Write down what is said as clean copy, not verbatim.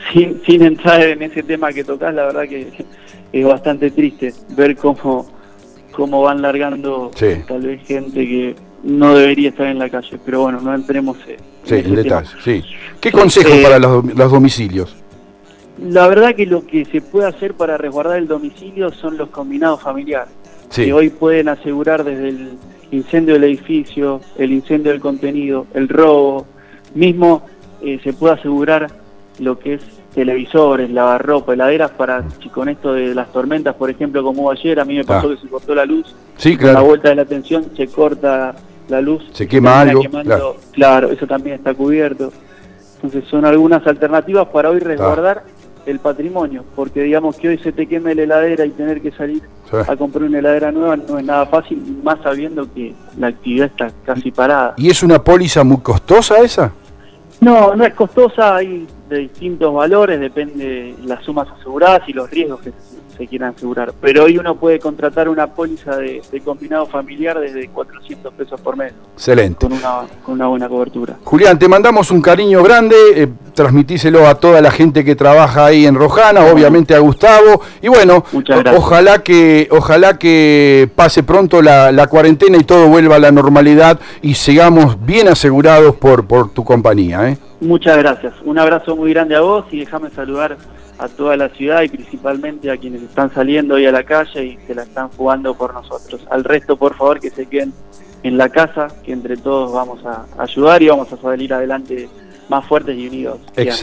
sin entrar en ese tema que tocás, la verdad que es bastante triste ver cómo van largando tal vez gente que no debería estar en la calle, pero bueno, no entremos en detalle. Sí. ¿Qué consejo para los domicilios? La verdad que lo que se puede hacer para resguardar el domicilio son los combinados familiares, que hoy pueden asegurar desde el incendio del edificio, el incendio del contenido, el robo, mismo se puede asegurar lo que es televisores, lavarropa, heladeras para, si con esto de las tormentas, por ejemplo, como hubo ayer, a mí me pasó que se cortó la luz, claro. A la vuelta de la tensión se corta la luz, se quema algo, claro, eso también está cubierto. Entonces son algunas alternativas para hoy resguardar el patrimonio, porque digamos que hoy se te queme la heladera y tener que salir a comprar una heladera nueva no es nada fácil, más sabiendo que la actividad está casi parada. ¿Y es una póliza muy costosa esa? No es costosa, hay de distintos valores, depende las sumas aseguradas y los riesgos que se quieran asegurar. Pero hoy uno puede contratar una póliza de combinado familiar desde 400 pesos por mes. Excelente. Con una buena cobertura. Julián, te mandamos un cariño grande, transmitíselo a toda la gente que trabaja ahí en Rojana, obviamente a Gustavo, y bueno, ojalá que pase pronto la cuarentena y todo vuelva a la normalidad y sigamos bien asegurados por tu compañía, ¿eh? Muchas gracias, un abrazo muy grande a vos y déjame saludar a toda la ciudad y principalmente a quienes están saliendo hoy a la calle y se la están jugando por nosotros. Al resto, por favor, que se queden en la casa, que entre todos vamos a ayudar y vamos a salir adelante más fuertes y unidos.